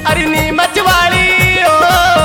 अरे नीमच वाली ओ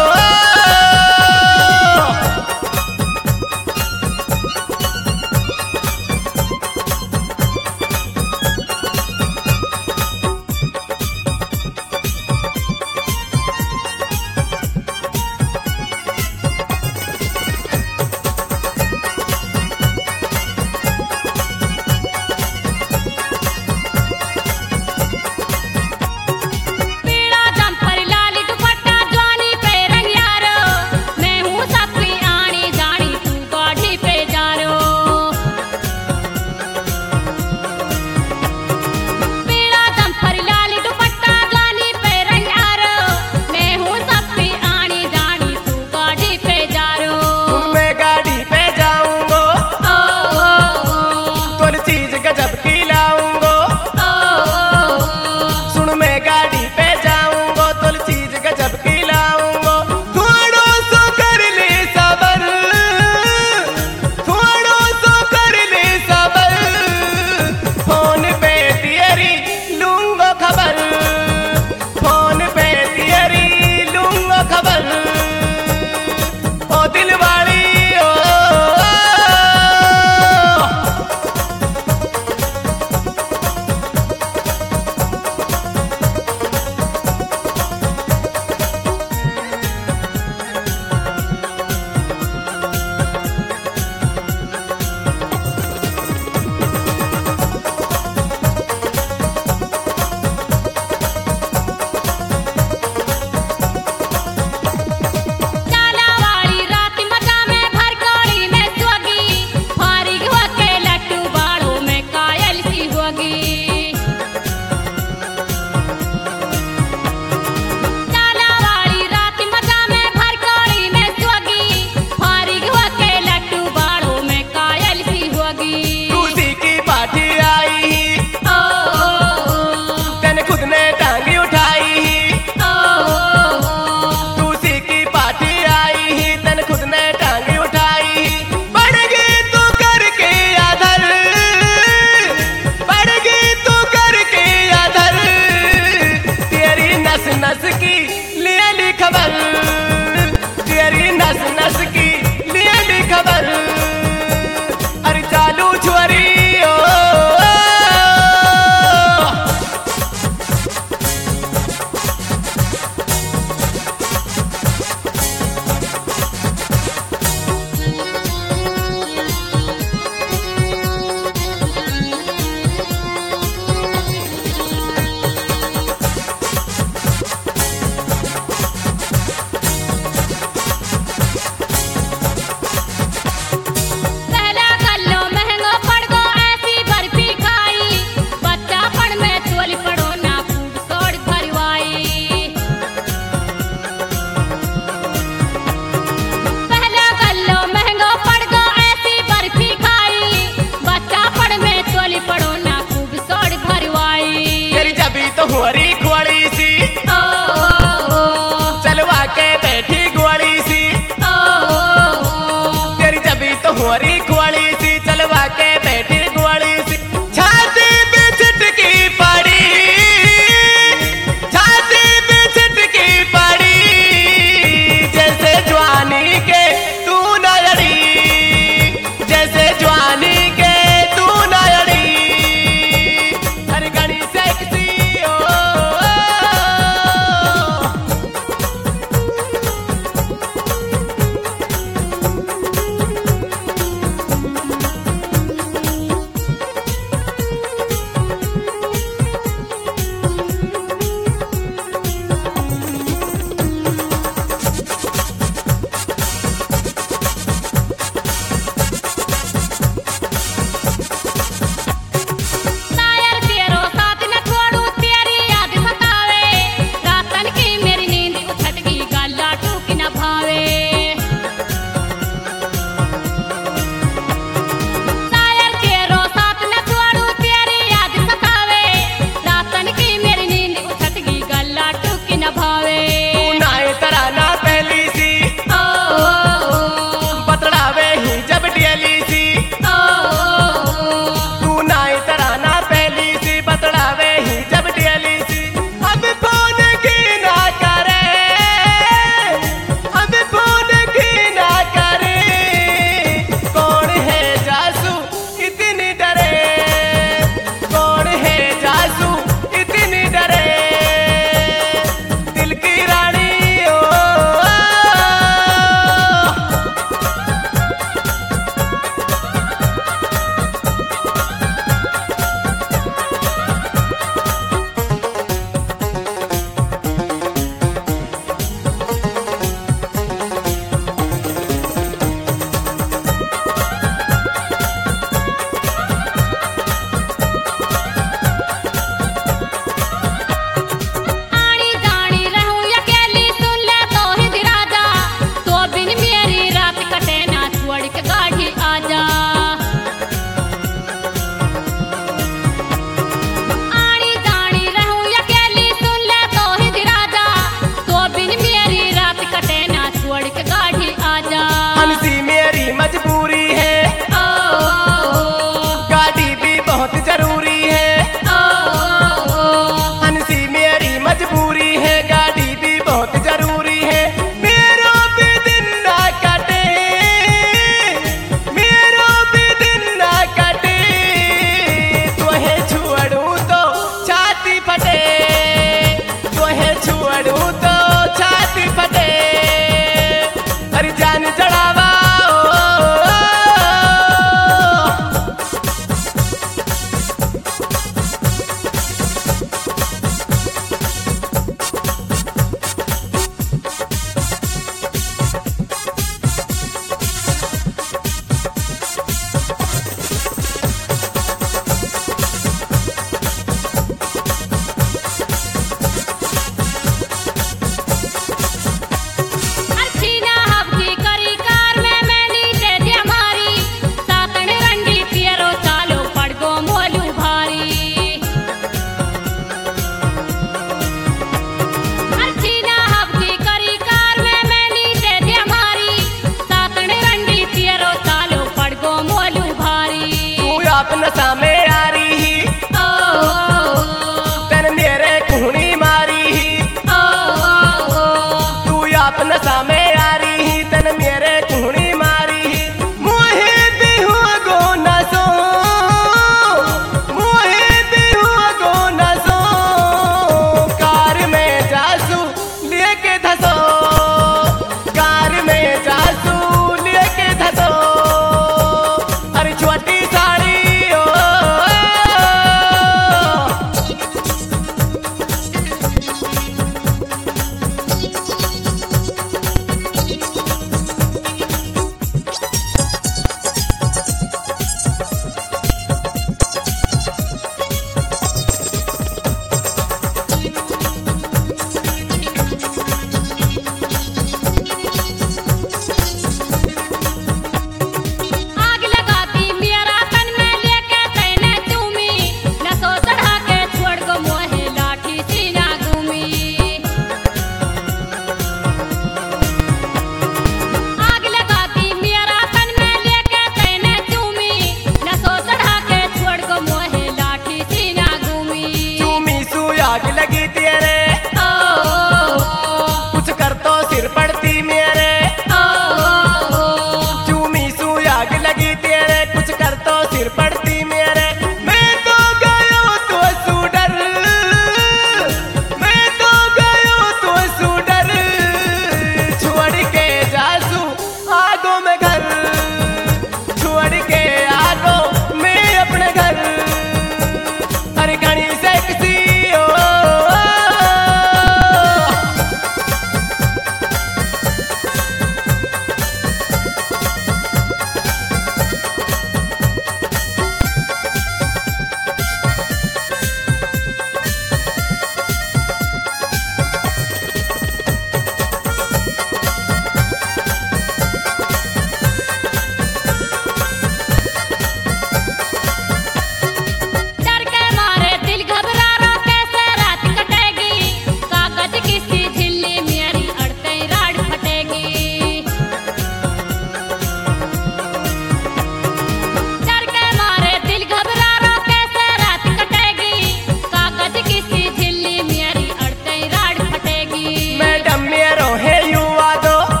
नस की लिए ली खबर, तेरी नस नस की लिए ली खबर। अरे चालू छुरी ओ पड़ू तो छाती फटे अरे जान चढ़ावा अपना सामे आ रही ही तेन मेरे कुहनी मारी ही तू अपना सामे आ रही ही तेन मेरे कुहनी मारी ही मोहे दिहु गो नसो मोहे दिहु गो नसो कार में जासू लेके धसो कार में जासू लेके धसो अरे छोटी साड़ी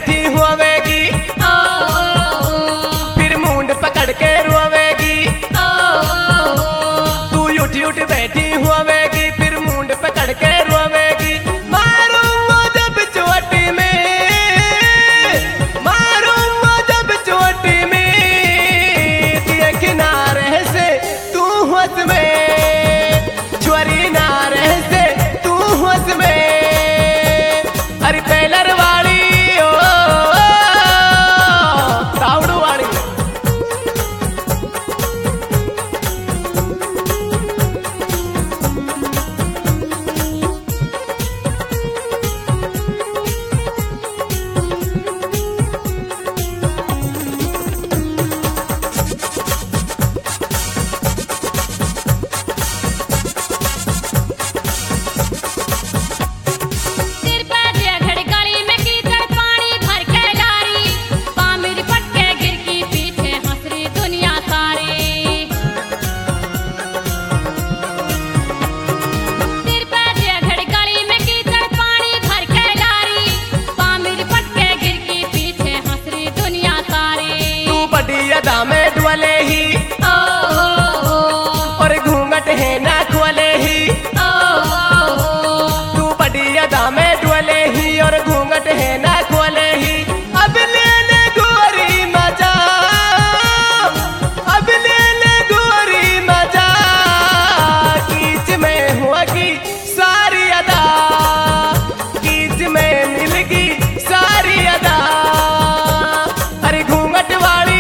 बैठी हुआवेगी, फिर मुंड पकड़ के रोवेगी। तू उठ उठ बैठी हुआवेगी, फिर मुंड पकड़ के रोवेगी। मारूंगा जब चोटी में, मारूंगा जब चोटी में, दिए किनारे से तू होश में, छुरी नारे से तू होश में। अरे पेलर वाली ओ तावड़ू वाली। अदा में डुअले ही और घूंघट है ना खोले ही। तू बड़ी अदा में डुअले ही और घूंघट है ना खोले ही। अब ले ले गोरी मजा, अब ले ले गोरी मजा, कीच में होगी सारी अदा, कीच में मिलगी सारी अदा। अरे घूंघट वाली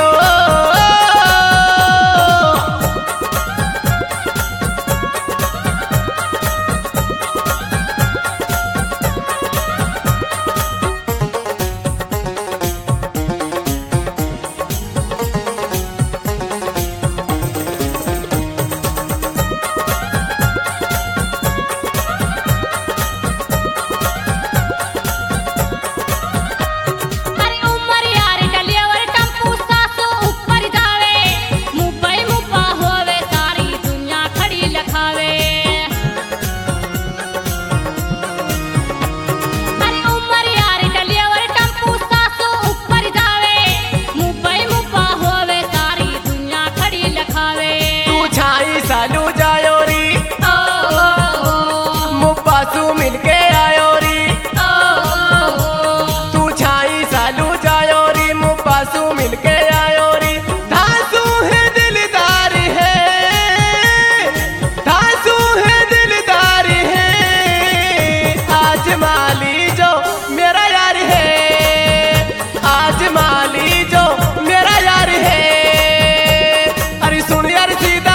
सालू जायो री, मुब्बासू मिलके आयो री। तू छाई सालू जायो री, मुब्बासू मिलके आयो री। धासू है दिलदार है, धासू है दिलदार है, आज माली जो मेरा यार है, आज माली जो मेरा यार है। अरे सुन यार सीधा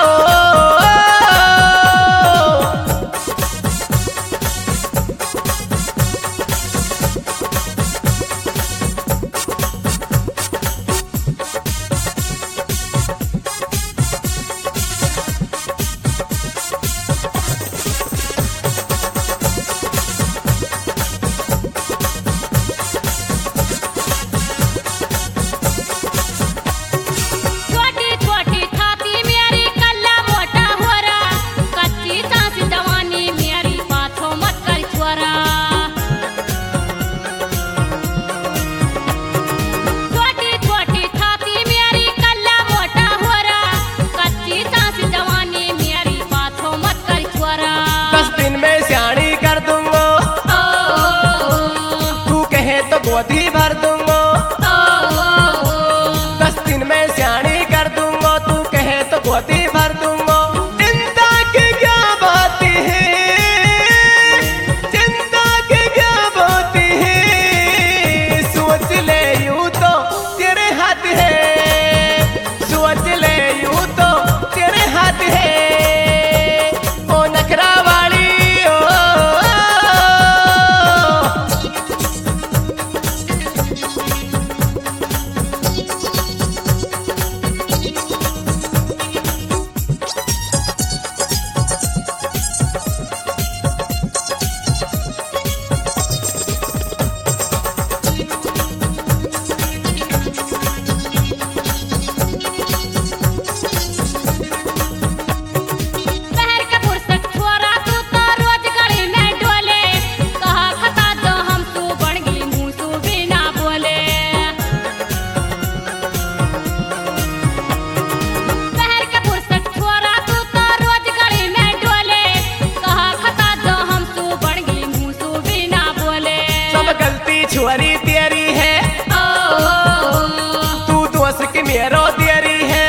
गोदी भर दूंगा, 10 दिन में स्याणी कर दूंगा। तू कहे तो गोदी भर दूंगा। चिंता की क्या बात है, चिंता की क्या बात है, सोच ले यूं तो तेरे हाथ है, सोच ले यूं तो तेरे हाथ है। ओ नखरा वाली ओ छुअरी तेरी है, तू दोस्त की मेरो तेरी है।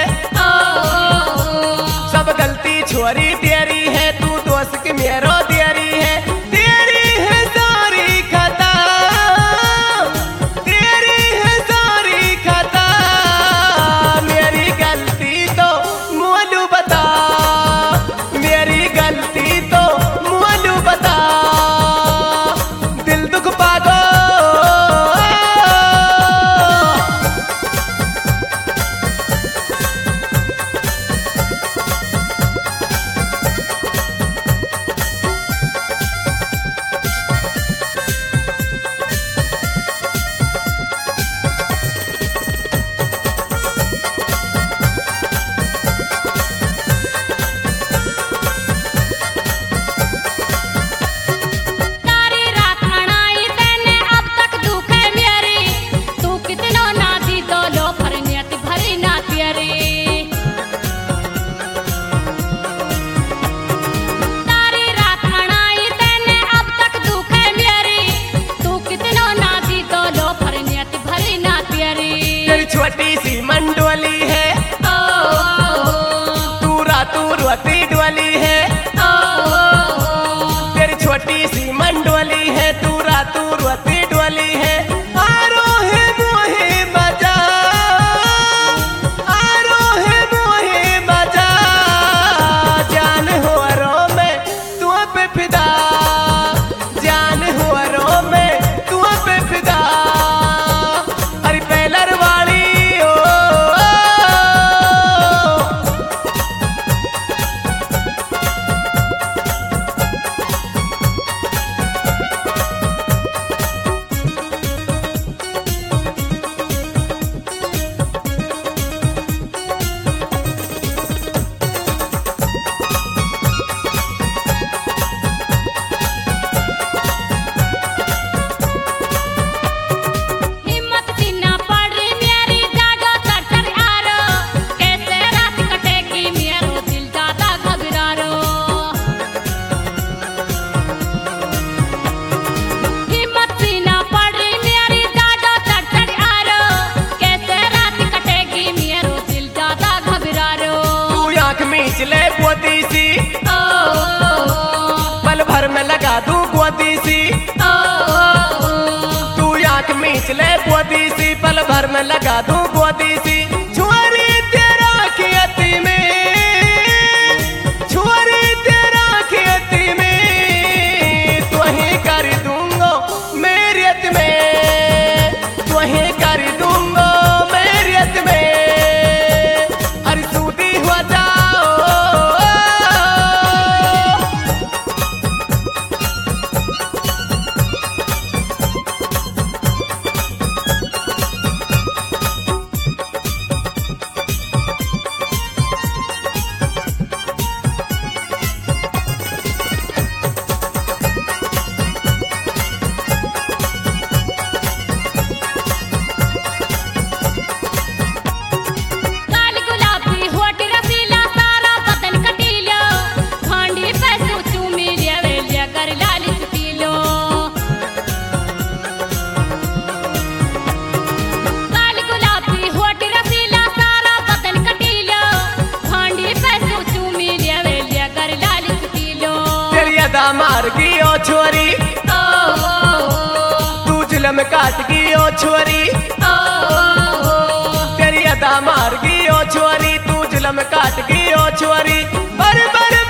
सब गलती छुअरी तेरी है, तू दोस्त की मेरो तेरी है। तेरी है सारी खता, तेरी है सारी खता, मेरी गलती तो मुझे बता, मेरी गलती तो मुझे बता। दिल दुख पागो छोटी सी मंडोली है, तू रातू रोती डोली है। तेरी छोटी सी मंडोली है, तू रातू रोती डोली है। आरो है मोहे मजा, आरो है मोहे मजा, जान हो रो में तू पे फिदा, जान हो रो में तू पे फिदा। अरे पहलर वाली ले गोदी सी, पल भर में लगा दूं गोदी सी। तू आंख मीच ले गोदी सी, पल भर में लगा दूं गोदी सी। छुअरी तेरा खेती में, छुअरी तेरा खेती में, तुही कर दूंगा मेरियत में, तुही कर दूंगा मेरियत में। अरे सूदी हो जा मार की ओ छोरी, तू जुल्म काट की ओ छोरी। तेरी अदा मार की ओ छोरी, तू जुल्म काट की ओ छोरी। बर बर